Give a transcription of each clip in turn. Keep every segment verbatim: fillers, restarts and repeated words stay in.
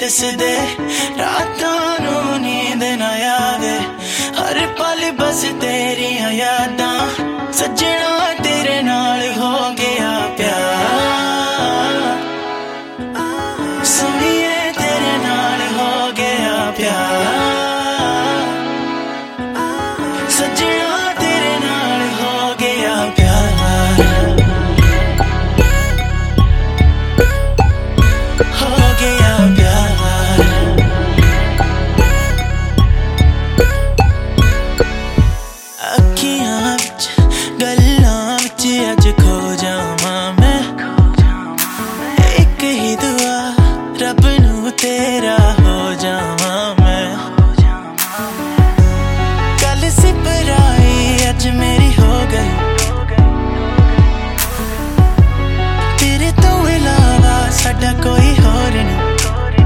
दिसदे रातां नूं नींद ना आवे हर पल बस तेरियां यादां सजना तेरे नाल हो गया प्यार सुनिए तेरे नाल हो गया प्यार सजना तेरे नाल हो गया प्यार हो गया प्यार अखियां विच गल्लां विच अज खो जावां मैं एक ही दुआ रब नू तेरा हो जावां मैं कल सिपराई अज मेरी हो गई तेरे तो इलावा साडा कोई होर नहीं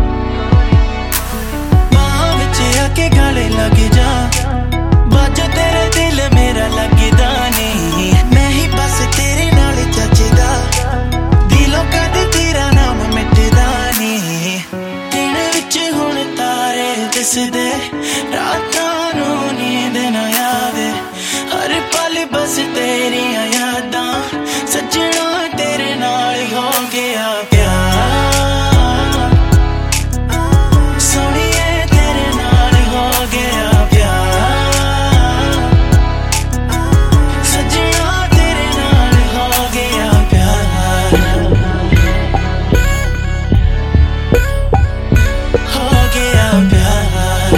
बाहां विच आके गले लग जा बाजो तेरा दिल मेरा लगदा नहीं मैं ही बस तेरे नाल जचदा दिलों कदे तेरा नाम मिटदा नहीं दिन विच हुण तारे दिसदे रातां नूं नींद ना आवे हर पल बस तेरियां यादां सजना तेरे नाल हो गया प्यार सोनिए तेरे नाल हो गया प्यार सजना तेरे नाल हो गया प्यार हो गया प्यार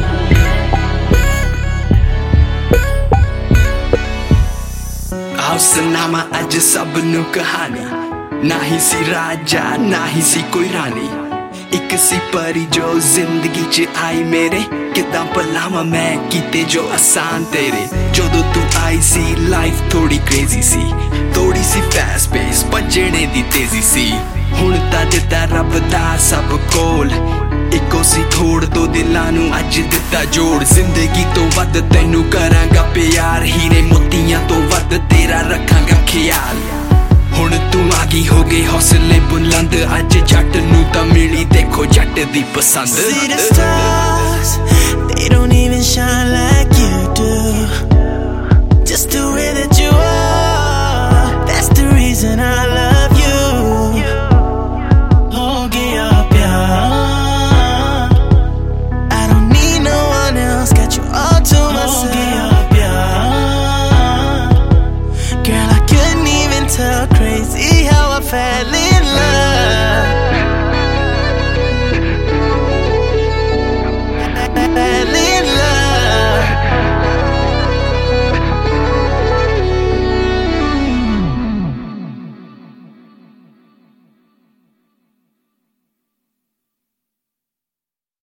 आओ सुनावा अज सब नू कहानी ना ही सी राजा ना ही सी कोई रानी एक सी परी जो जिंदगी च आई मेरे किदां भलावां मैं कीते जो आसान तेरे जदों तू आई सी लाइफ थोड़ी क्रेजी सी थोड़ी सी फास्ट पेस भजने दी तेजी सी हुण तां दित्ता रब दा सब कोल इको सी थोड़ दो दिलां नू अज दित्ता जोड़ जिंदगी तो वध तैनू करांगा प्यार हीरे मोतियां तो वध तेरा रखांगा ख्याल हुण तू आगी हो गई हौसले बुलंद अज जट नू तां मिली देखो जट दी पसंद।